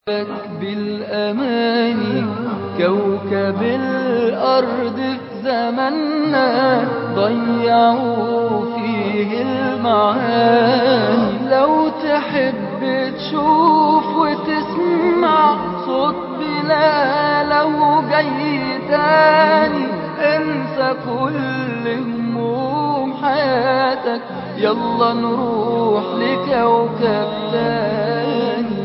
بالأماني كوكب الأرض في زماننا ضيعوا فيه المعاني. لو تحب تشوف وتسمع صوت بلاله جاي تاني، انسى كل هموم حياتك، يلا نروح لكوكب تاني.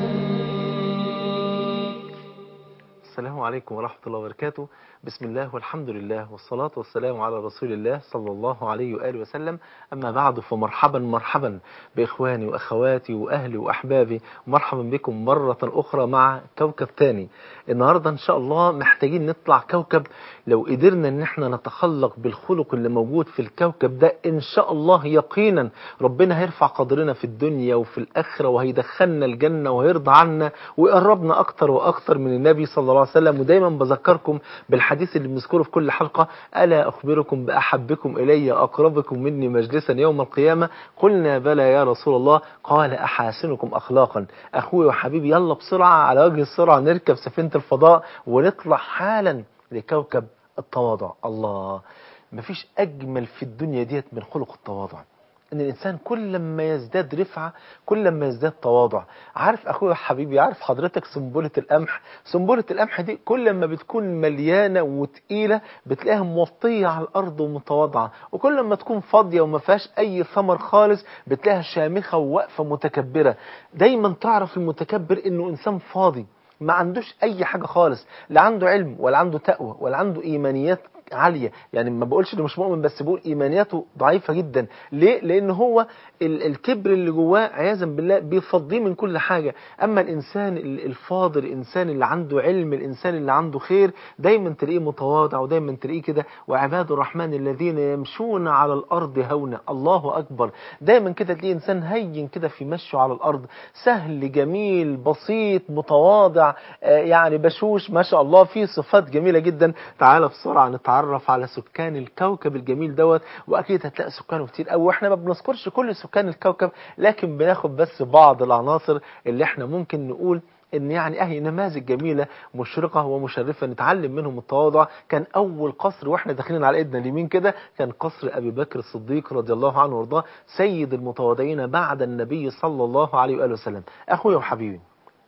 السلام عليكم ورحمة الله وبركاته. بسم الله والحمد لله والصلاة والسلام على رسول الله صلى الله عليه وآله وسلم. أما بعد، فمرحبا مرحبا بإخواني وأخواتي وأهلي وأحبابي، مرحبا بكم مرة أخرى مع كوكب تاني. النهاردة إن شاء الله محتاجين نطلع كوكب. لو قدرنا إن احنا نتخلق بالخلق اللي موجود في الكوكب ده، إن شاء الله يقينا ربنا هيرفع قدرنا في الدنيا وفي الآخرة، وهيدخلنا الجنة وهيرضى عنا ويقربنا أكتر وأكتر من النبي صلى الله عليه وسلم. ودايما بذكركم بالحديث اللي بنذكره في كل حلقة: ألا أخبركم بأحبكم إلي أقربكم مني مجلسا يوم القيامة؟ قلنا بلى يا رسول الله، قال أحاسنكم أخلاقا. أخوي وحبيبي، يلا بسرعة على وجه السرعة نركب سفينة الفضاء ونطلع حالا لكوكب التواضع. الله، مفيش أجمل في الدنيا ديت من خلق التواضع. ان الانسان كل ما يزداد رفعه كل ما يزداد تواضع. عارف اخويا حبيبي، عارف حضرتك سنبله القمح؟ سنبله القمح دي كل ما بتكون مليانه وتقيله بتلاقيها موطيه على الارض ومتواضعه، وكل ما تكون فاضيه وما فيهاش اي ثمر خالص بتلاقيها شامخه وواقفه متكبره. دايما تعرف المتكبر انه انسان فاضي، ما عندوش اي حاجه خالص، لا عنده علم ولا عنده تقوى ولا عنده ايمانيات عالية. يعني ما بقولش انه مش مؤمن، بس بقول ايمانياته ضعيفة جدا. ليه؟ لان هو الكبر اللي جواه عياذا بالله بيفضيه من كل حاجة. اما الانسان الفاضل، الانسان اللي عنده علم، الانسان اللي عنده خير، دايما تلاقيه متواضع، ودايما تلاقيه كده: وعباد الرحمن الذين يمشون على الارض هونا. الله اكبر. دايما كده تلاقيه انسان هين كده في مشيه على الارض، سهل جميل بسيط متواضع، يعني بشوش ما شاء الله، فيه صفات جميلة جدا. تعالى بسرعة نتعرف على سكان الكوكب الجميل دوت، واكيد هتلاقي سكانه كتير قوي، واحنا ما بنذكرش كل سكان الكوكب، لكن بناخد بس بعض العناصر اللي احنا ممكن نقول ان يعني اهي نماذج جميله مشرقه ومشرفه نتعلم منهم التواضع. كان اول قصر واحنا داخلين على ايدنا اليمين كده كان قصر ابي بكر الصديق رضي الله عنه وارضاه، سيد المتواضعين بعد النبي صلى الله عليه واله وسلم. اخويا وحبيبي،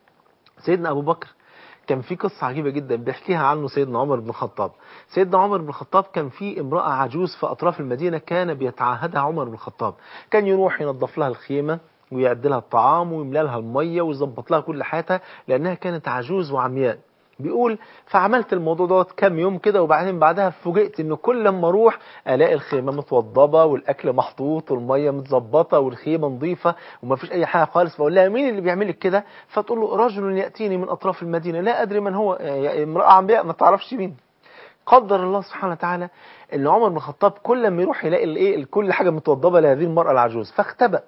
سيدنا ابو بكر كان في قصة عجيبة جدا بيحكيها عنه سيدنا عمر بن الخطاب. سيدنا عمر بن الخطاب كان في امرأة عجوز في أطراف المدينة كان بيتعاهدها عمر بن الخطاب. كان يروح ينظف لها الخيمة ويعد لها الطعام ويملى لها المية ويظبط لها كل حياتها، لأنها كانت عجوز وعمياء. بيقول: فعملت الموضوع دوت كام يوم كده، وبعدين بعدها فوجئت ان كل لما اروح الاقي الخيمه متوضبه والاكل محطوط والميه متظبطه والخيمه نظيفه وما فيش اي حاجه خالص. فاقول لها: مين اللي بيعمل لك كده؟ فتقول له: رجل ياتيني من اطراف المدينه لا ادري من هو. امراه عمياء ما تعرفش مين. قدر الله سبحانه وتعالى ان عمر بن الخطاب كل لما يروح يلاقي الايه كل حاجه متوضبه لهذه المراه العجوز، فاختبأ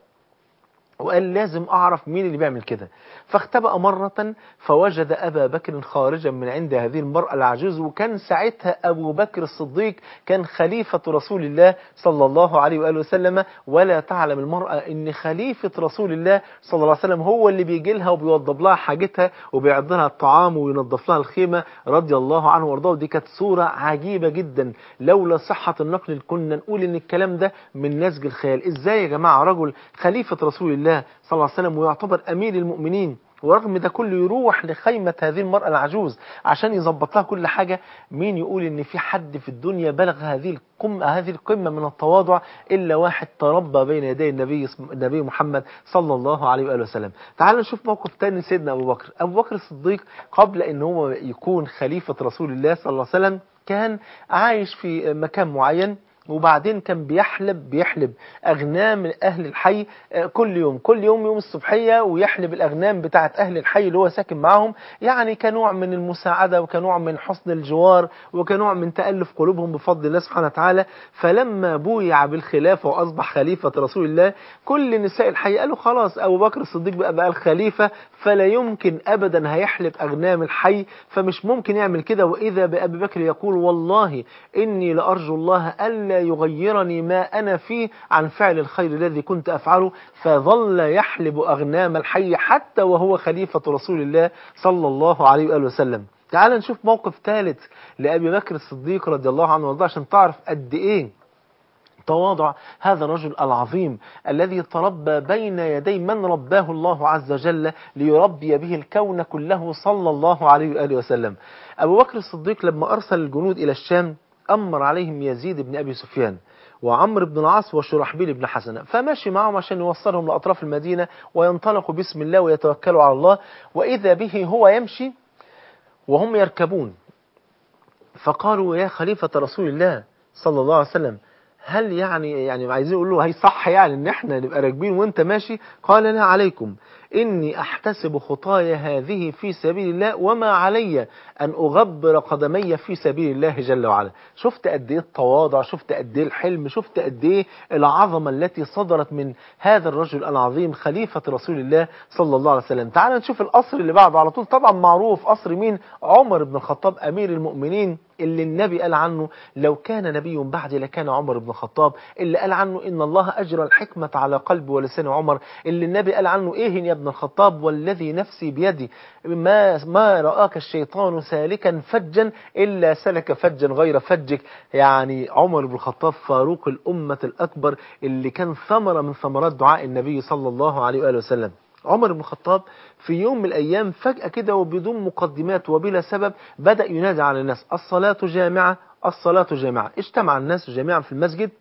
وقال: لازم أعرف مين اللي بيعمل كده. فاختبأ مرة فوجد أبا بكر خارجا من عند هذه المرأة العجوز، وكان ساعتها أبو بكر الصديق كان خليفة رسول الله صلى الله عليه وآله وسلم. ولا تعلم المرأة إن خليفة رسول الله صلى الله عليه وسلم هو اللي بيجي لها وبيوضب لها حاجتها وبيعد لها الطعام وينظف لها الخيمة رضي الله عنه وارضاه. ودي كانت صورة عجيبة جدا، لولا صحة النقل كنا نقول إن الكلام ده من نسج الخيال. إزاي يا جماعة رجل خليفة رسول الله صلى الله عليه وسلم ويعتبر أمير المؤمنين، ورغم ده كله يروح لخيمة هذه المرأة العجوز عشان يظبط لها كل حاجة؟ مين يقول ان في حد في الدنيا بلغ هذه القمة من التواضع إلا واحد تربى بين يدي النبي محمد صلى الله عليه وآله وسلم. تعال نشوف موقف تاني سيدنا أبو بكر. أبو بكر الصديق قبل ان هو يكون خليفة رسول الله صلى الله عليه وسلم كان عايش في مكان معين، وبعدين كان بيحلب أغنام أهل الحي كل يوم يوم الصبحية، ويحلب الأغنام بتاعت أهل الحي اللي هو ساكن معهم، يعني كنوع من المساعدة وكنوع من حسن الجوار وكنوع من تألف قلوبهم بفضل الله سبحانه وتعالى. فلما بويع بالخلافة وأصبح خليفة رسول الله، كل نساء الحي قالوا: خلاص أبو بكر الصديق بقى الخليفة، فلا يمكن أبدا هيحلب أغنام الحي، فمش ممكن يعمل كده. وإذا بأبي بكر يقول: والله إني لأرجو الله ألا ألا يغيرني ما أنا فيه عن فعل الخير الذي كنت أفعله. فظل يحلب أغنام الحي حتى وهو خليفة رسول الله صلى الله عليه وآله وسلم. تعال نشوف موقف ثالث لأبي بكر الصديق رضي الله عنه وارضاه عشان تعرف قد إيه تواضع هذا الرجل العظيم الذي تربى بين يدي من رباه الله عز وجل ليربي به الكون كله صلى الله عليه وآله وسلم. أبو بكر الصديق لما أرسل الجنود إلى الشام أمر عليهم يزيد بن أبي سفيان وعمرو بن العاص وشرحبيل بن حسنة، فماشي معهم عشان يوصلهم لأطراف المدينة وينطلقوا بسم الله ويتوكلوا على الله. وإذا به هو يمشي وهم يركبون، فقالوا يا خليفة رسول الله صلى الله عليه وسلم هل يعني عايزين يقول له هي صح يعني ان احنا نبقى راكبين وانت ماشي؟ قال لا عليكم، اني احتسب خطايا هذه في سبيل الله وما علي ان اغبر قدمي في سبيل الله جل وعلا. شفت قد ايه التواضع، شفت قد ايه الحلم، شفت قد ايه العظمه التي صدرت من هذا الرجل العظيم خليفه رسول الله صلى الله عليه وسلم. تعال نشوف القصر اللي بعده على طول، طبعا معروف قصر مين؟ عمر بن الخطاب امير المؤمنين، اللي النبي قال عنه لو كان نبي بعدي لكان عمر بن الخطاب، اللي قال عنه إن الله أجرى الحكمة على قلب ولسان عمر، اللي النبي قال عنه إيه يا ابن الخطاب والذي نفسي بيدي ما رآك الشيطان سالكا فجا إلا سلك فجا غير فجك. يعني عمر بن الخطاب فاروق الأمة الأكبر اللي كان ثمرة من ثمرات دعاء النبي صلى الله عليه وآله وسلم. عمر بن الخطاب في يوم من الأيام فجأة كده وبدون مقدمات وبلا سبب بدأ ينادي على الناس الصلاة جامعة الصلاة جامعة. اجتمع الناس جميعا في المسجد،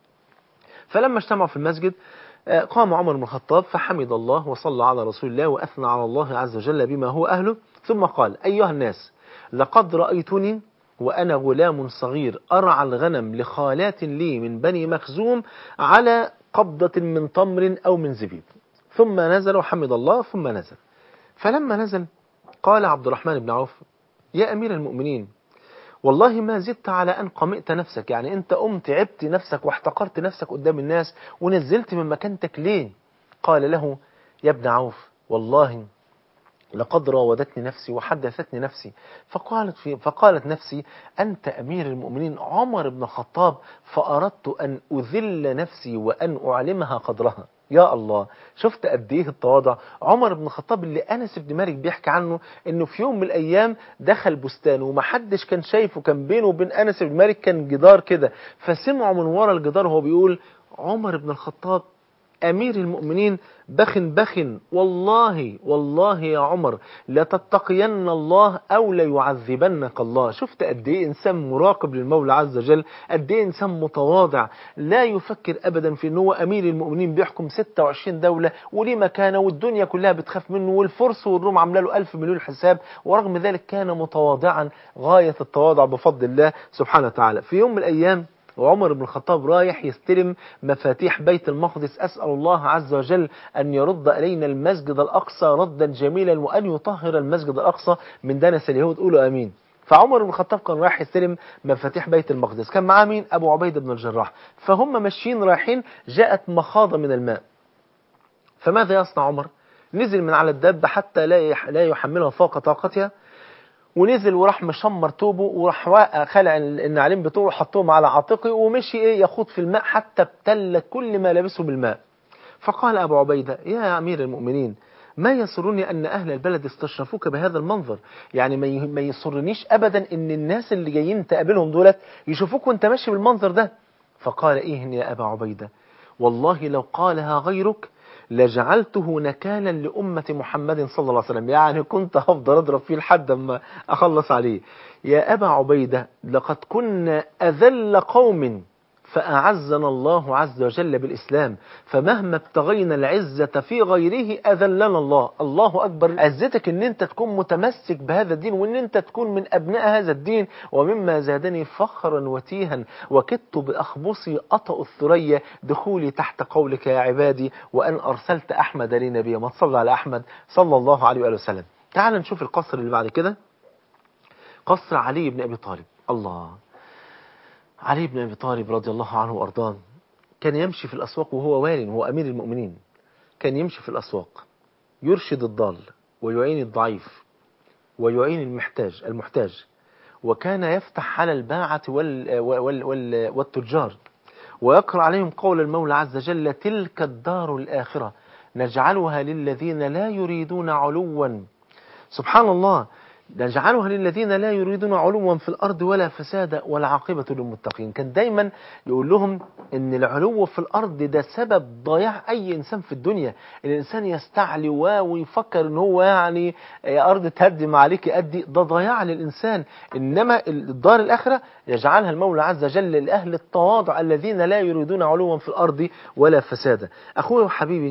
فلما اجتمعوا في المسجد قام عمر بن الخطاب فحمد الله وصلى على رسول الله وأثنى على الله عز وجل بما هو أهله، ثم قال أيها الناس لقد رأيتني وأنا غلام صغير أرعى الغنم لخالات لي من بني مخزوم على قبضة من تمر أو من زبيب. ثم نزل وحمد الله ثم نزل. فلما نزل قال عبد الرحمن بن عوف يا أمير المؤمنين والله ما زدت على أن قمئت نفسك، يعني أنت قمت عبت نفسك واحتقرت نفسك قدام الناس ونزلت من مكانتك ليه؟ قال له يا ابن عوف والله لقد راودتني نفسي وحدثتني نفسي فقالت نفسي أنت أمير المؤمنين عمر بن الخطاب، فأردت أن أذل نفسي وأن أعلمها قدرها. يا الله، شفت قد ايه التواضع. عمر بن الخطاب اللي أنس بن مالك بيحكي عنه انه في يوم من الايام دخل بستان ومحدش كان شايفه، كان بينه وبين أنس بن مالك كان جدار كده، فسمعوا من ورا الجدار وهو بيقول عمر بن الخطاب أمير المؤمنين بخ والله يا عمر لتتقين الله أو ليعذبنك الله. شفت قد ايه إنسان مراقب للمولى عز وجل، قد ايه إنسان متواضع لا يفكر أبدا في أنه أمير المؤمنين بيحكم 26 دولة وليه مكانة والدنيا كلها بتخاف منه والفرس والروم عامله له 1000 مليون حساب، ورغم ذلك كان متواضعا غاية التواضع بفضل الله سبحانه وتعالى. في يوم من الأيام وعمر بن الخطاب رايح يستلم مفاتيح بيت المقدس، أسأل الله عز وجل أن يرد إلينا المسجد الأقصى ردا جميلا وأن يطهر المسجد الأقصى من دنس اليهود، قولوا آمين. فعمر بن الخطاب كان رايح يستلم مفاتيح بيت المقدس، كان معاه مين؟ أبو عبيدة بن الجراح. فهم ماشيين رايحين جاءت مخاضة من الماء، فماذا يصنع عمر؟ نزل من على الدابة حتى لا يحملها فوق طاقتها، ونزل وراح مشمر توبه وراح خلع النعلين بتوعه حطهم على عاتقه ومشي يخوض في الماء حتى ابتل كل ما لبسه بالماء. فقال أبو عبيدة يا أمير المؤمنين ما يسرني أن أهل البلد استشرفوك بهذا المنظر، يعني ما يسرنيش أبدا أن الناس اللي جايين تقابلهم دولت يشوفوك وانت ماشي بالمنظر ده. فقال إيه يا أبا عبيدة والله لو قالها غيرك لجعلته نكالا لأمة محمد صلى الله عليه وسلم، يعني كنت هفضل أضرب فيه لحد ما أخلص عليه. يا أبا عبيدة لقد كنا أذل قوم فأعزنا الله عز وجل بالإسلام، فمهما ابتغينا العزة في غيره أذلنا الله. الله أكبر، عزتك أن أنت تكون متمسك بهذا الدين وأن أنت تكون من أبناء هذا الدين. ومما زادني فخرا وتيها وكدت بأخبصي أطأ الثريا دخولي تحت قولك يا عبادي وأن أرسلت أحمد لي نبيا. ما تصلى على أحمد صلى الله عليه وآله وسلم. تعال نشوف القصر اللي بعد كده، قصر علي بن أبي طالب. الله، علي بن أبي طالب رضي الله عنه وأرضاه كان يمشي في الأسواق وهو والي وهو أمير المؤمنين، كان يمشي في الأسواق يرشد الضال ويعين الضعيف ويعين المحتاج وكان يفتح على الباعة والتجار، ويقرأ عليهم قول المولى عز وجل: تلك الدار الآخرة نجعلها للذين لا يريدون علوا. سبحان الله، نجعلها للذين لا يريدون علوا في الأرض ولا فسادا والعاقبة للمتقين. كان دايما يقول لهم ان العلو في الأرض ده سبب ضياع أي إنسان في الدنيا. الإنسان يستعلي ويفكر ان هو يعني يا أرض تهدم عليك أدي، ده ضياع للإنسان. إنما الدار الآخرة يجعلها المولى عز وجل لأهل التواضع الذين لا يريدون علوا في الأرض ولا فسادا. أخوي وحبيبي،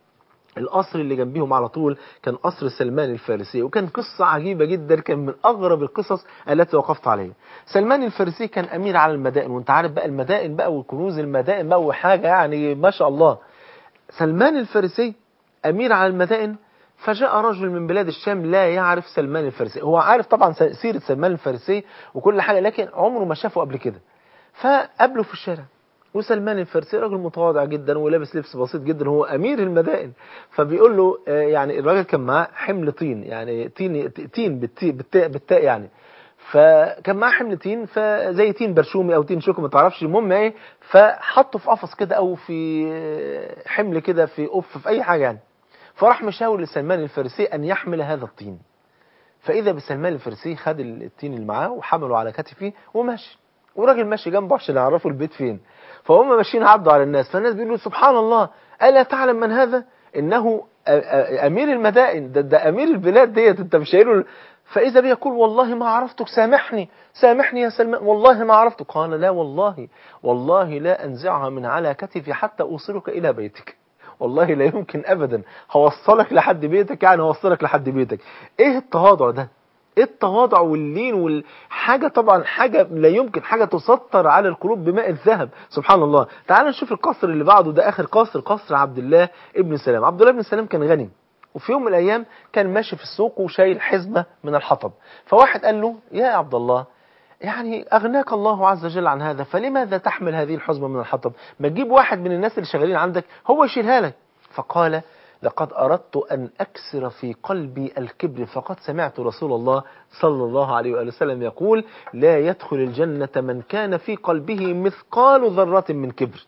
القصر اللي جنبيهم على طول كان قصر سلمان الفارسي، وكان قصة عجيبة جدا، كان من أغرب القصص التي وقفت عليها. سلمان الفارسي كان أمير على المدائن، وانت عارف بقى المدائن بقى وكنوز المدائن بقى وحاجة يعني ما شاء الله. سلمان الفارسي أمير على المدائن، فجاء رجل من بلاد الشام لا يعرف سلمان الفارسي. هو عارف طبعا سيرة سلمان الفارسي وكل حاجة، لكن عمره ما شافه قبل كده. فقابله في الشارع، وسلمان الفارسي راجل متواضع جدا ولابس لبس بسيط جدا، هو امير المدائن. فبيقول له يعني الراجل كان معاه حمل طين، يعني تين بالتاء يعني. فكان معاه حمل طين، فزي تين برشومي او تين شوكي ما تعرفش، المهم ايه، فحطه في قفص كده او في حمل كده في قف في اي حاجه يعني. فراح مشاور لسلمان الفارسي ان يحمل هذا الطين. فاذا بسلمان الفارسي خد الطين اللي معاه وحمله على كتفه وماشي، وراجل ماشي جنبه عشان يعرفوا البيت فين. فهم ماشيين عدوا على الناس، فالناس بيقولوا سبحان الله، ألا تعلم من هذا؟ إنه أمير المدائن، ده أمير البلاد ديت، أنت مش قايله. فإذا بيقول والله ما عرفتك، سامحني سامحني يا سلمان، والله ما عرفتك. قال لا والله، والله لا أنزعها من على كتفي حتى أوصلك إلى بيتك، والله لا يمكن أبدا هوصلك لحد بيتك، يعني هوصلك لحد بيتك. إيه التواضع ده؟ ايه التواضع واللين والحاجة، طبعا حاجة لا يمكن، حاجة تسطر على القلوب بماء الذهب. سبحان الله. تعال نشوف القصر اللي بعده، ده اخر قصر، قصر عبد الله ابن سلام. عبد الله ابن سلام كان غني، وفي يوم من الايام كان ماشي في السوق وشايل حزمة من الحطب. فواحد قال له يا عبد الله، يعني أغناك الله عز وجل عن هذا، فلماذا تحمل هذه الحزمة من الحطب؟ ما تجيب واحد من الناس اللي شغالين عندك هو يشيلها لك. فقال لقد أردت أن أكسر في قلبي الكبر، فقد سمعت رسول الله صلى الله عليه وآله وسلم يقول لا يدخل الجنة من كان في قلبه مثقال ذرة من كبر.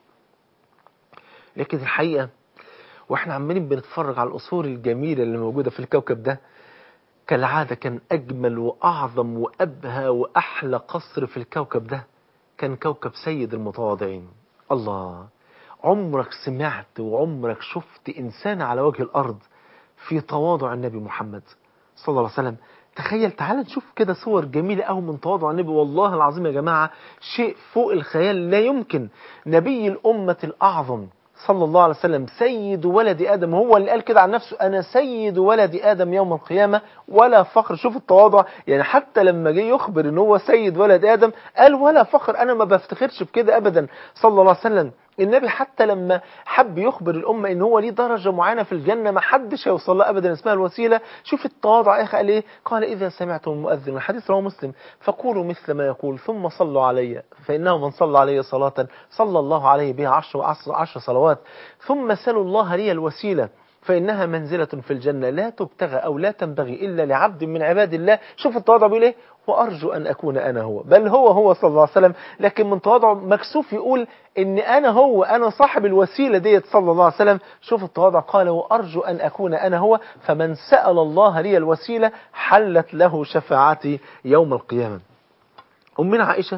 لكن الحقيقة واحنا عمالين بنتفرج على القصور الجميلة اللي موجودة في الكوكب ده، كالعادة كان أجمل وأعظم وأبهى وأحلى قصر في الكوكب ده كان كوكب سيد المتواضعين. الله، عمرك سمعت وعمرك شفت إنسان على وجه الأرض في تواضع النبي محمد صلى الله عليه وسلم؟ تخيل، تعال نشوف كده صور جميلة أوي من تواضع النبي، والله العظيم يا جماعة شيء فوق الخيال، لا يمكن. نبي الأمة الأعظم صلى الله عليه وسلم سيد ولد آدم، هو اللي قال كده عن نفسه أنا سيد ولد آدم يوم القيامة ولا فخر. شوف التواضع، يعني حتى لما جه يخبر ان هو سيد ولد آدم قال ولا فخر، أنا ما بفتخرش بكده أبدا صلى الله عليه وسلم. النبي حتى لما حب يخبر الأمة ان هو ليه درجة معينة في الجنة ما حدش هيوصل لها أبدا اسمها الوسيلة، شوف التواضع يا أخي قال إيه؟ قال إذا سمعتم المؤذن، الحديث رواه مسلم، فقولوا مثل ما يقول ثم صلوا علي، فإنه من صلى علي صلاة صلى الله عليه بها 10 صلوات، ثم سلوا الله لي الوسيلة فإنها منزلة في الجنة لا تبتغى أو لا تنبغي إلا لعبد من عباد الله. شوف التواضع بيقول إيه؟ وأرجو أن أكون أنا هو، بل هو صلى الله عليه وسلم، لكن من تواضعه مكسوف يقول إن أنا هو، أنا صاحب الوسيلة ديت صلى الله عليه وسلم. شوف التواضع، قال وأرجو أن أكون أنا هو، فمن سأل الله لي الوسيلة حلت له شفاعتي يوم القيامة. أمنا عائشة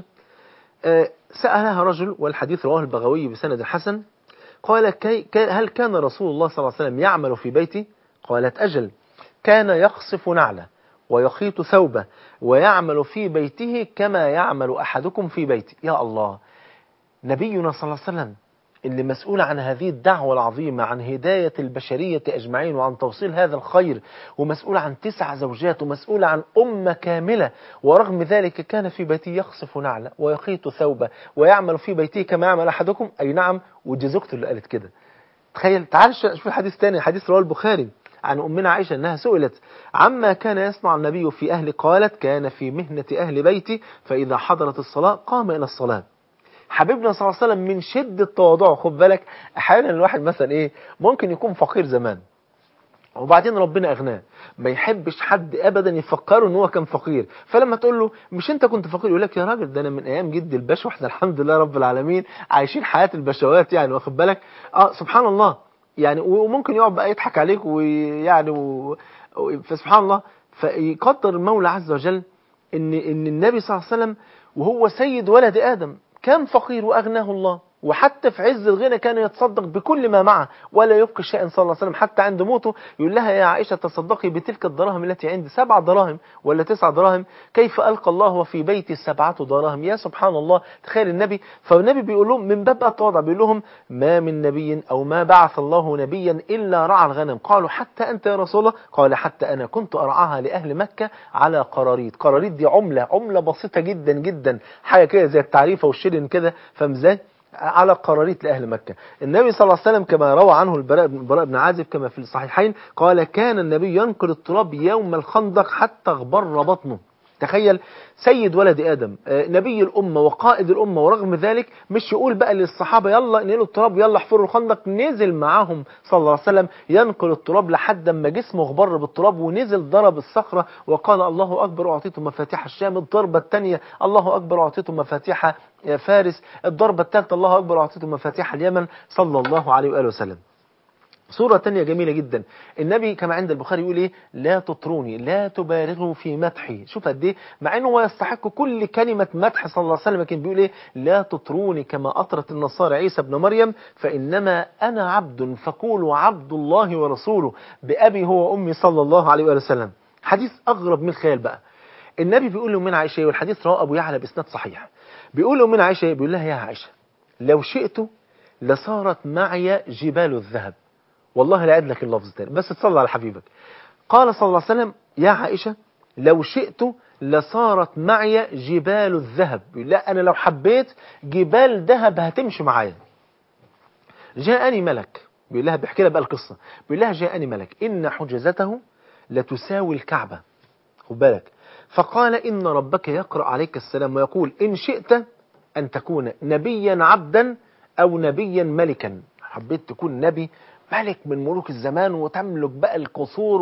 سألها رجل، والحديث رواه البغوي بسند حسن، قال هل كان رسول الله صلى الله عليه وسلم يعمل في بيتي؟ قالت أجل، كان يقصف نعله ويخيط ثوبه ويعمل في بيته كما يعمل أحدكم في بيته. يا الله، نبينا صلى الله عليه وسلم اللي مسؤول عن هذه الدعوة العظيمة، عن هداية البشرية أجمعين وعن توصيل هذا الخير، ومسؤول عن 9 زوجات ومسؤول عن أمة كاملة، ورغم ذلك كان في بيته يقصف نعله ويخيط ثوبه ويعمل في بيته كما يعمل أحدكم. أي نعم، ودي زوجته اللي قالت كده. تخيل، تعال شوف الحديث تاني، حديث رواه البخاري عن أمنا عائشة أنها سئلت عما كان يصنع النبي في أهل، قالت كان في مهنة أهل بيتي فإذا حضرت الصلاة قام إلى الصلاة. حبيبنا صلى الله عليه وسلم من شدة تواضعه، خد بالك أحيانا الواحد مثلا إيه ممكن يكون فقير زمان وبعدين ربنا أغناه، ما يحبش حد أبدا يفكره إن هو كان فقير. فلما تقول له مش أنت كنت فقير، يقول لك يا راجل ده أنا من أيام جدي الباشا وإحنا الحمد لله رب العالمين عايشين حياة البشوات يعني، واخد بالك؟ سبحان الله يعني. وممكن يقعد بقى يضحك عليك ويعني فسبحان الله. فيقدر المولى عز وجل إن النبي صلى الله عليه وسلم وهو سيد ولد آدم كان فقير وأغناه الله، وحتى في عز الغنى كان يتصدق بكل ما معه ولا يبقي شيئا صلى الله عليه وسلم. حتى عند موته يقول لها يا عائشة تصدقي بتلك الدراهم التي عندي، 7 دراهم ولا 9 دراهم، كيف ألقى الله وفي بيتي 7 دراهم. يا سبحان الله، تخيل النبي. فالنبي بيقول لهم من باب التواضع، بيقول لهم ما من نبي أو ما بعث الله نبيا إلا رعى الغنم. قالوا حتى أنت يا رسول الله؟ قال حتى أنا كنت أرعاها لأهل مكة على قراريط. قراريط دي عملة بسيطة جدا جدا، حاجة كده زي التعريفة والشيلن كده، فاهم ازاي؟ على قراريط لأهل مكة. النبي صلى الله عليه وسلم كما روى عنه البراء بن عازب كما في الصحيحين قال كان النبي ينقل التراب يوم الخندق حتى اغبر بطنه. تخيل سيد ولد آدم، نبي الأمة وقائد الأمة، ورغم ذلك مش يقول بقى للصحابة يلا انقلوا التراب يلا احفروا الخندق، نزل معاهم صلى الله عليه وسلم ينقل التراب لحد ما جسمه غبر بالتراب، ونزل ضرب الصخرة وقال الله أكبر أعطيته مفاتيح الشام. الضربة الثانية الله أكبر أعطيته مفاتيح فارس. الضربة الثالثة الله أكبر أعطيته مفاتيح اليمن صلى الله عليه وآله وسلم. صورة تانية جميلة جدا، النبي كما عند البخاري يقول ايه لا تطروني لا تبالغوا في مدحي. شوف قد ايه، مع انه هو يستحق كل كلمة مدح صلى الله عليه وسلم، لكن بيقول ايه لا تطروني كما أطرت النصارى عيسى ابن مريم، فإنما أنا عبد فقولوا عبد الله ورسوله بأبي هو وأمي صلى الله عليه وآله وسلم. حديث أغرب من الخيال بقى. النبي بيقول له من عائشة، والحديث رواه أبو يعلى بإسناد صحيح، بيقول له من عائشة، بيقول لها يا عائشة لو شئت لصارت معي جبال الذهب. والله لا أعد لك اللفظ تاني بس تصلى على حبيبك. قال صلى الله عليه وسلم يا عائشة لو شئت لصارت معي جبال الذهب. لا أنا لو حبيت جبال ذهب هتمشي معايا. جاءني ملك، بيقول لها بيحكي لها بقى القصة، بيقول لها جاءني ملك إن حجزته لتساوي الكعبة، خد بالك، فقال إن ربك يقرأ عليك السلام ويقول إن شئت أن تكون نبيا عبدا أو نبيا ملكا. حبيت تكون نبي ملك من ملوك الزمان وتملك بقى القصور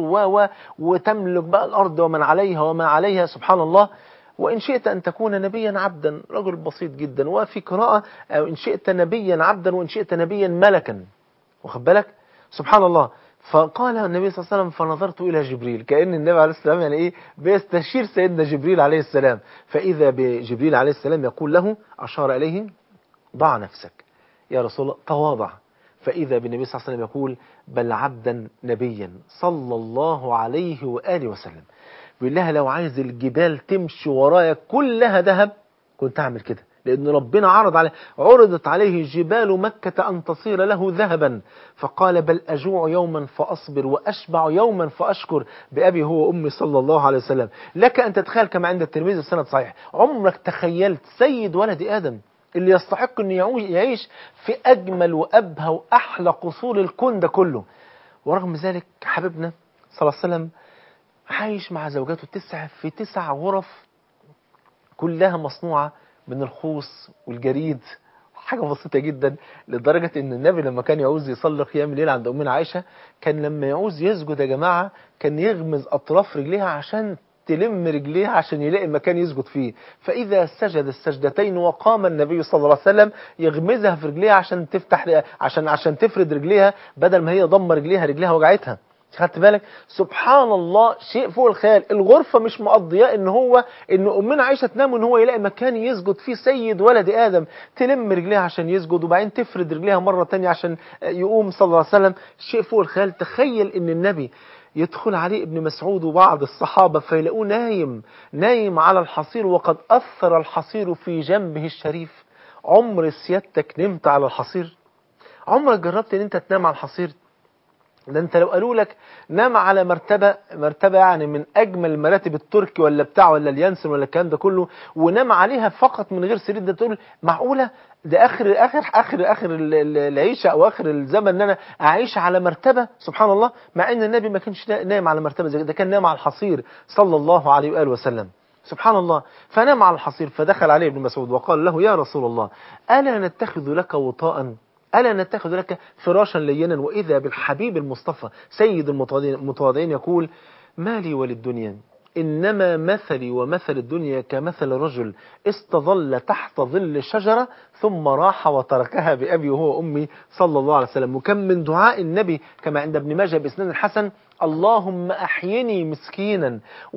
وتملك بقى الأرض ومن عليها وما عليها سبحان الله، وإن شئت أن تكون نبيا عبدا، رجل بسيط جدا. وفي قراءة إن شئت نبيا عبدا وإن شئت نبيا ملكا، واخد بالك سبحان الله. فقال النبي صلى الله عليه وسلم فنظرت إلى جبريل، كأن النبي عليه السلام يعني إيه بيستشير سيدنا جبريل عليه السلام، فإذا بجبريل عليه السلام يقول له أشار إليه ضع نفسك يا رسول الله تواضع، فإذا بالنبي صلى الله عليه وسلم يقول بل عبدا نبيا صلى الله عليه وآله وسلم. بيقول لها لو عايز الجبال تمشي ورايا كلها ذهب كنت أعمل كده، لأن ربنا عرضت عليه جبال مكة أن تصير له ذهبا، فقال بل أجوع يوما فأصبر وأشبع يوما فأشكر بأبي هو وأمي صلى الله عليه وسلم. لك أن تتخيل كما عند الترمذي السند صحيح، عمرك تخيلت سيد ولد آدم اللي يستحق أن يعيش في أجمل وأبهى وأحلى قصور الكون ده كله، ورغم ذلك حبيبنا صلى الله عليه وسلم عايش مع زوجاته في 9 غرف كلها مصنوعة من الخوص والجريد، حاجة بسيطة جدا، لدرجة ان النبي لما كان يعوز يصلي قيام الليل عند أمنا عائشة كان لما يعوز يسجد يا جماعة كان يغمز أطراف رجليها عشان تلم رجليها عشان يلاقي مكان يسجد فيه، فإذا سجد السجدتين وقام النبي صلى الله عليه وسلم يغمزها في رجليها عشان تفتح عشان تفرد رجليها، بدل ما هي ضم رجليها وجعتها. خدت بالك سبحان الله، شيء فوق الخيال. الغرفة مش مقضياه ان أمنا عائشة تنام وان هو يلاقي مكان يسجد فيه سيد ولد آدم، تلم رجليها عشان يسجد وبعدين تفرد رجليها مرة تانية عشان يقوم صلى الله عليه وسلم. شيء فوق الخيال. تخيل ان النبي يدخل عليه ابن مسعود وبعض الصحابة فيلاقوه نايم على الحصير وقد أثر الحصير في جنبه الشريف. عمر سيادتك نمت على الحصير؟ عمرك جربت ان انت تنام على الحصير؟ ده انت لو قالوا لك نام على مرتبة يعني من اجمل مراتب التركي ولا بتاع ولا اليانسن ولا الكلام ده كله ونام عليها فقط من غير سرير، ده تقول معقولة؟ ده اخر العيشة او اخر الزمن ان انا اعيش على مرتبة. سبحان الله، مع ان النبي ما كانش نايم على مرتبة زي ده، كان نايم على الحصير صلى الله عليه وآله وسلم. سبحان الله. فنام على الحصير، فدخل عليه ابن مسعود وقال له يا رسول الله ألا نتخذ لك وطاء؟ ألا نتخذ لك فراشا لينا. وإذا بالحبيب المصطفى سيد المتواضعين يقول: ما لي وللدنيا إنما مثلي ومثل الدنيا كمثل رجل استظل تحت ظل شجرة ثم راح وتركها بأبي وهو أمي صلى الله عليه وسلم. وكم من دعاء النبي كما عند ابن ماجه بإسناد الحسن: اللهم أحيني مسكينا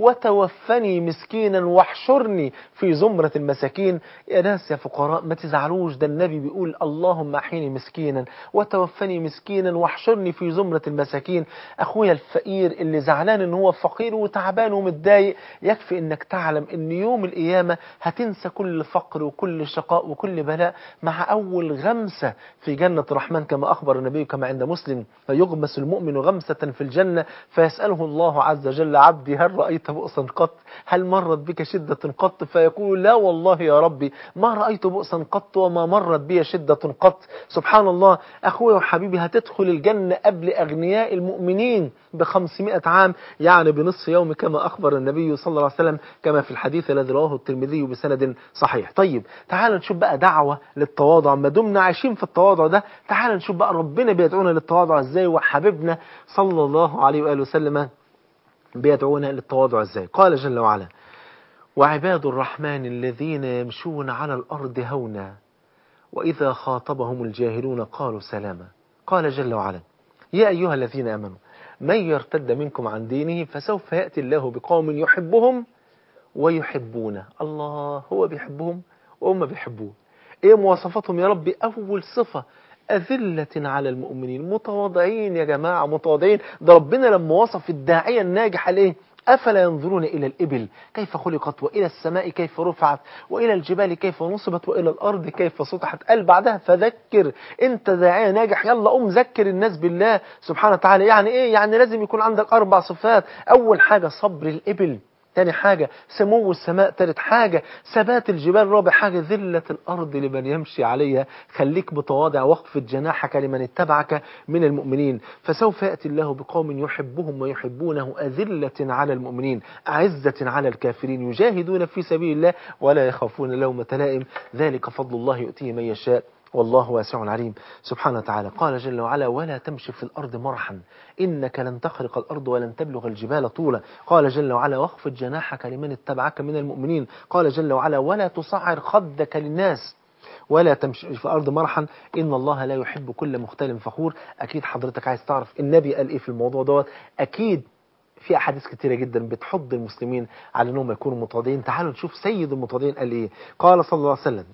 وتوفني مسكينا واحشرني في زمرة المساكين. يا ناس يا فقراء ما تزعلوش، ده النبي بيقول اللهم أحيني مسكينا وتوفني مسكينا واحشرني في زمرة المساكين. أخويا الفقير اللي زعلان إن هو فقير وتعبان ومتضايق، يكفي إنك تعلم إن يوم القيامة هتنسى كل فقر وكل شقاء وكل بلاء مع أول غمسة في جنة الرحمن، كما أخبر النبي كما عند مسلم: فيغمس المؤمن غمسة في الجنة فيسأله الله عز وجل: عبدي هل رأيت بؤسا قط؟ هل مرت بك شدة قط؟ فيقول: لا والله يا ربي ما رأيت بؤسا قط وما مرت بي شدة قط. سبحان الله. أخوي وحبيبي هتدخل الجنة قبل أغنياء المؤمنين ب500 عام، يعني بنصف يوم، كما أخبر النبي صلى الله عليه وسلم كما في الحديث الذي رواه الترمذي بسند صحيح. طيب تعال نشوف بقى دعوة للتواضع. ما دمنا عايشين في التواضع ده، تعال نشوف بقى ربنا بيدعونا للتواضع ازاي، وحبيبنا صلى الله عليه وآله وسلم بيدعونا للتواضع ازاي. قال جل وعلا: وعباد الرحمن الذين يمشون على الأرض هونا وإذا خاطبهم الجاهلون قالوا سلاما. قال جل وعلا: يا أيها الذين آمنوا من يرتد منكم عن دينه فسوف يأتي الله بقوم يحبهم ويحبونه. الله، هو بيحبهم وهم بيحبوه. ايه مواصفاتهم يا ربي؟ أول صفة: أذلة على المؤمنين، متواضعين يا جماعة، متواضعين. ده ربنا لما وصف الداعية الناجح ليه: أفلا ينظرون إلى الإبل كيف خلقت وإلى السماء كيف رفعت وإلى الجبال كيف نصبت وإلى الأرض كيف سطحت. قال بعدها: فذكر. أنت داعية ناجح، يلا قوم ذكر الناس بالله سبحانه وتعالى. يعني إيه؟ يعني لازم يكون عندك 4 صفات. أول حاجة صبر الإبل، تاني حاجة سمو السماء، تالت حاجة ثبات الجبال، رابع حاجة ذلة الأرض لمن يمشي عليها. خليك متواضع واخفض جناحك لمن اتبعك من المؤمنين. فسوف يأتي الله بقوم يحبهم ويحبونه أذلة على المؤمنين أعزة على الكافرين يجاهدون في سبيل الله ولا يخافون لومة لائم. ذلك فضل الله يؤتيه من يشاء والله واسع عليم. سبحانه وتعالى قال جل وعلا: ولا تمشي في الأرض مرحا إنك لن تخرق الأرض ولن تبلغ الجبال طولا. قال جل وعلا: واخفض جناحك لمن اتبعك من المؤمنين. قال جل وعلا: ولا تصعر خدك للناس ولا تمشي في الأرض مرحا إن الله لا يحب كل مختال فخور. أكيد حضرتك عايز تعرف النبي قال إيه في الموضوع دوت. أكيد في أحاديث كتيرة جدا بتحض المسلمين على أنهم يكونوا متواضعين. تعالوا نشوف سيد المتواضعين قال إيه. قال صلى الله عليه وسلم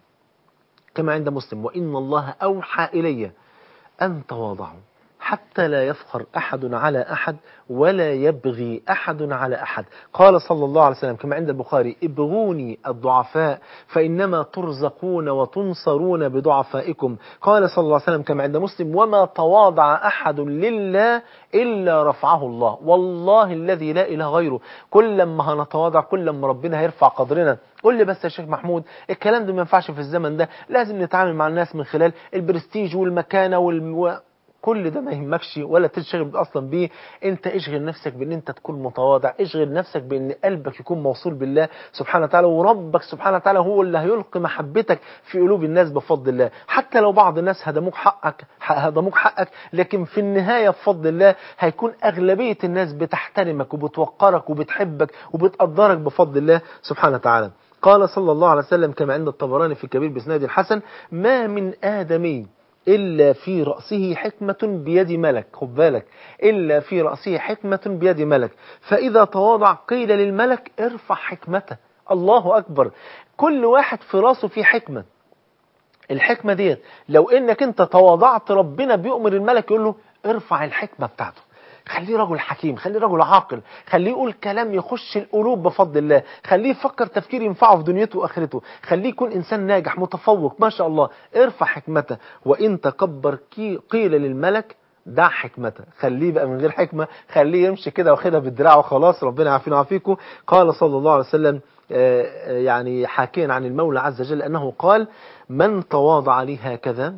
كما عند مسلم: وإن الله أوحى إلي أن تواضعوا حتى لا يفخر أحد على أحد ولا يبغي أحد على أحد. قال صلى الله عليه وسلم كما عند البخاري: ابغوني الضعفاء فإنما ترزقون وتنصرون بضعفائكم. قال صلى الله عليه وسلم كما عند مسلم: وما تواضع أحد لله إلا رفعه الله. والله الذي لا إله غيره، كل ما هنتواضع كل ما ربنا هيرفع قدرنا. قول لي بس يا شيخ محمود، الكلام ده ما ينفعش في الزمن ده، لازم نتعامل مع الناس من خلال البرستيج والمكانة كل ده ما يهمكش ولا تشغل اصلا بيه. انت اشغل نفسك بان انت تكون متواضع، اشغل نفسك بان قلبك يكون موصول بالله سبحانه وتعالى، وربك سبحانه وتعالى هو اللي هيلقي محبتك في قلوب الناس بفضل الله. حتى لو بعض الناس هدموك حقك، لكن في النهاية بفضل الله هيكون اغلبية الناس بتحترمك وبتوقرك وبتحبك وبتقدرك بفضل الله سبحانه وتعالى. قال صلى الله عليه وسلم كما عند الطبراني في الكبير بإسناد الحسن: ما من آدمي إلا في رأسه حكمة بيد ملك. خد بالك، إلا في رأسه حكمة بيد ملك، فإذا تواضع قيل للملك: ارفع حكمته. الله أكبر. كل واحد في رأسه في حكمة. الحكمة ديت لو إنك أنت تواضعت، ربنا بيؤمر الملك يقول له: ارفع الحكمة بتاعته، خليه رجل حكيم، خليه رجل عاقل، خليه يقول كلام يخش القلوب بفضل الله، خليه يفكر تفكير ينفعه في دنيته واخرته، خليه يكون انسان ناجح متفوق ما شاء الله. ارفع حكمته. وان تكبر قيل للملك: دع حكمته. خليه بقى من غير حكمة، خليه يمشي كده واخدها بالدراع وخلاص، ربنا يعافينا ويعافيكم. قال صلى الله عليه وسلم يعني حاكيا عن المولى عز وجل أنه قال: من تواضع لي هكذا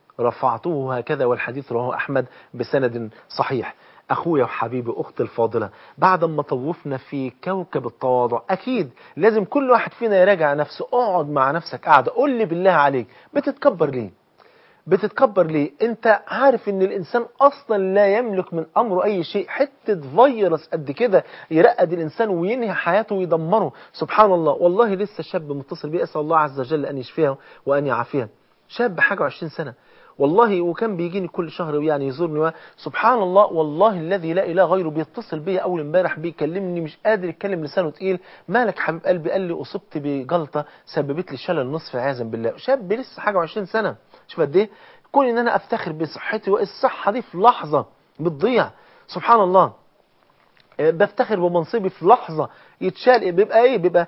رفعته هكذا. والحديث رواه أحمد بسند صحيح. أخويا وحبيبي أختي الفاضلة، بعد ما طوفنا في كوكب التواضع، أكيد لازم كل واحد فينا يراجع نفسه. اقعد مع نفسك قاعدة، قول لي بالله عليك بتتكبر ليه؟ بتتكبر ليه؟ انت عارف ان الانسان اصلا لا يملك من امره اي شيء، حتة فيروس قد كده يرقد الانسان وينهي حياته ويدمره. سبحان الله، والله لسه شاب متصل بي، اسال الله عز وجل ان يشفيه وان يعافيه، شاب حاجه 20 سنه والله، وكان بيجيني كل شهر يعني يزورني، سبحان الله والله الذي لا اله غيره، بيتصل بيا اول امبارح بيكلمني مش قادر يتكلم، لسانه تقيل، مالك حبيب قلبي؟ قال لي اصبت بجلطه سببت لي شلل نصف عياذا بالله. شاب لسه حاجه 20 سنه، شوف قد ايه. كون ان انا افتخر بصحتي، والصحه دي في لحظه بتضيع، سبحان الله. بفتخر بمنصبي في لحظة يتشال، بيبقى ايه؟ بيبقى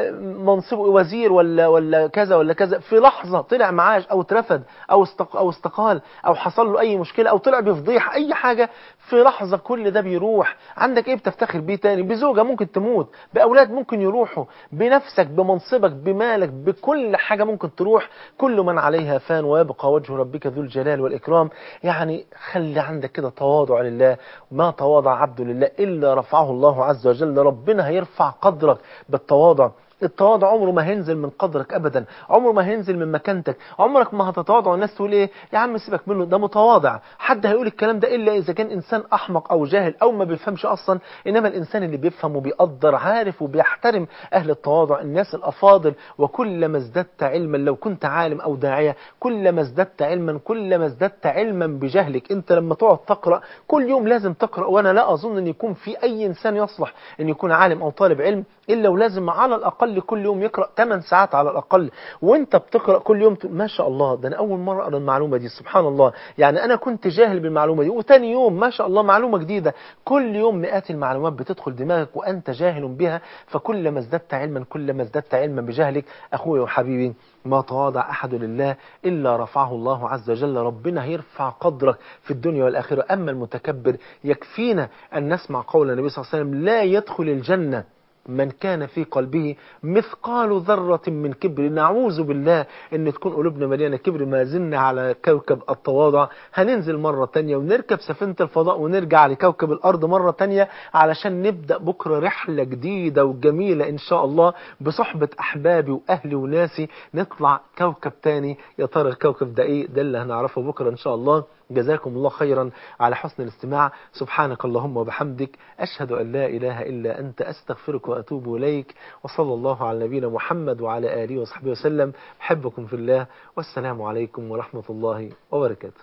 منصبه وزير ولا كذا ولا كذا، في لحظة طلع معاش او اترفد او استقال او حصل له اي مشكلة او طلع بفضيحة اي حاجة، في لحظة كل ده بيروح. عندك ايه بتفتخر بيه تاني؟ بزوجة ممكن تموت، باولاد ممكن يروحوا، بنفسك، بمنصبك، بمالك، بكل حاجة ممكن تروح. كل من عليها فان ويبقى وجه ربك ذو الجلال والإكرام. يعني خلي عندك كده تواضع لله، ما تواضع عبد لله إلا رفعه الله عز وجل. ربنا هيرفع قدرك بالتواضع. التواضع عمره ما هينزل من قدرك ابدا، عمره ما هينزل من مكانتك، عمرك ما هتتواضع والناس تقول ايه يا عم سيبك منه ده متواضع. حد هيقول الكلام ده الا اذا كان انسان احمق او جاهل او ما بيفهمش اصلا. انما الانسان اللي بيفهم وبيقدر عارف وبيحترم اهل التواضع، الناس الافاضل. وكلما ازددت علما، لو كنت عالم او داعيه، كلما ازددت علما كلما ازددت علما بجهلك. انت لما تقعد تقرا كل يوم لازم تقرا، وانا لا اظن ان يكون في اي انسان يصلح ان يكون عالم او طالب علم الا ولازم على الاقل كل يوم يقرا 8 ساعات على الاقل. وانت بتقرا كل يوم ما شاء الله، ده انا اول مره اقرا المعلومه دي، سبحان الله. يعني انا كنت جاهل بالمعلومه دي، وتاني يوم ما شاء الله معلومه جديده. كل يوم مئات المعلومات بتدخل دماغك وانت جاهل بها. فكلما ازددت علما كلما ازددت علما بجهلك. اخويا وحبيبي، ما تواضع احد لله الا رفعه الله عز وجل. ربنا هيرفع قدرك في الدنيا والاخره. اما المتكبر، يكفينا ان نسمع قول النبي صلى الله عليه وسلم: لا يدخل الجنه من كان في قلبه مثقال ذرة من كبر. نعوذ بالله ان تكون قلوبنا مليانة كبر. ما زلنا على كوكب التواضع، هننزل مرة تانية ونركب سفينة الفضاء ونرجع لكوكب الارض مرة تانية، علشان نبدأ بكرة رحلة جديدة وجميلة ان شاء الله بصحبة احبابي واهلي وناسي. نطلع كوكب تاني، يا ترى الكوكب ده ايه؟ ده اللي هنعرفه بكرة ان شاء الله. جزاكم الله خيرا على حسن الاستماع. سبحانك اللهم وبحمدك، أشهد أن لا إله إلا أنت، أستغفرك وأتوب إليك. وصلى الله على نبينا محمد وعلى آله وصحبه وسلم. أحبكم في الله، والسلام عليكم ورحمة الله وبركاته.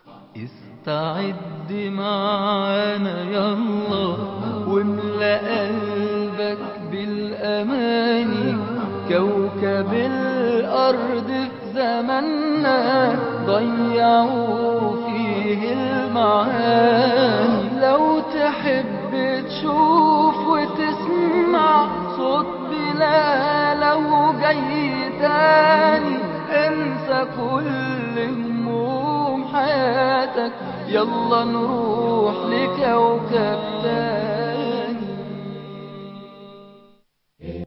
استعد معانا يلا واملأ قلبك بالأماني. كوكب الأرض في زماننا ضيعوا فيه المعاني. لو تحب تشوف وتسمع صوت بلاله جاي تاني، انسى كل هموم حياتك، يلا نروح لكوكب تاني.